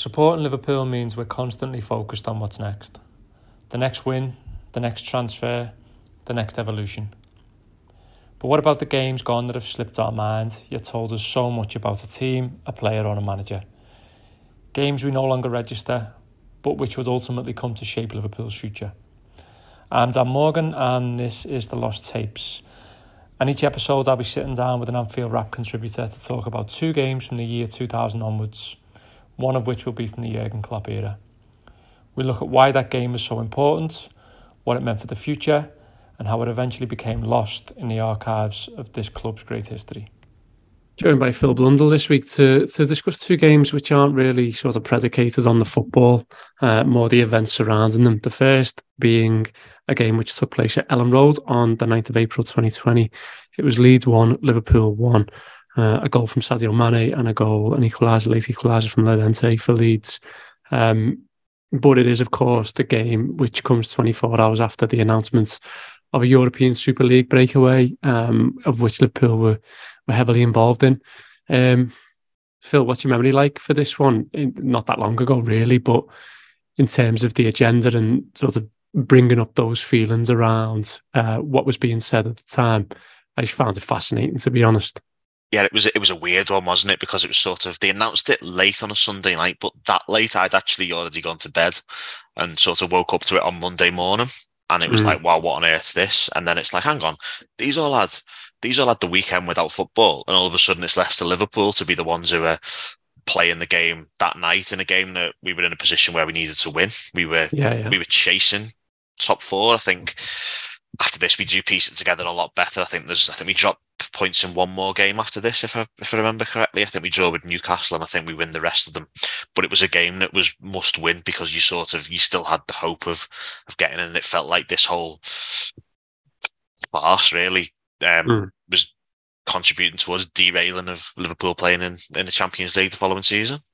Supporting Liverpool means we're constantly focused on what's next. The next win, the next transfer, the next evolution. But what about the games gone that have slipped our mind, yet told us so much about a team, a player or a manager? Games we no longer register, but which would ultimately come to shape Liverpool's future. I'm Dan Morgan and this is The Lost Tapes. And each episode I'll be sitting down with an Anfield Wrap contributor to talk about 2 games from the year 2000 onwards, one of which will be from the Jurgen Klopp era. We look at why that game was so important, what it meant for the future, and how it eventually became lost in the archives of this club's great history. Joined by Phil Blundell this week to discuss 2 games which aren't really sort of predicated on the football, more the events surrounding them. The first being a game which took place at Ellen Road on the 9th of April 2020. It was Leeds 1, Liverpool 1. A goal from Sadio Mane and an late equaliser from Llorente for Leeds. But it is, of course, the game which comes 24 hours after the announcement of a European Super League breakaway, of which Liverpool were heavily involved in. Phil, what's your memory like for this one? Not that long ago, really, but in terms of the agenda and sort of bringing up those feelings around what was being said at the time, I just found it fascinating, to be honest. Yeah, it was a weird one, wasn't it? Because it was sort of, they announced it late on a Sunday night, but that late I'd actually already gone to bed and sort of woke up to it on Monday morning. And it was like, wow, what on earth is this? And then it's like, hang on, these all had the weekend without football. And all of a sudden it's left to Liverpool to be the ones who are playing the game that night in a game that we were in a position where we needed to win. We were chasing top 4. I think after this, we do piece it together a lot better. I think we dropped points in one more game after this, if I remember correctly. I think we draw with Newcastle and I think we win the rest of them. But it was a game that was must win because you still had the hope of getting in, and it felt like this whole farce really was contributing towards derailing of Liverpool playing in the Champions League the following season.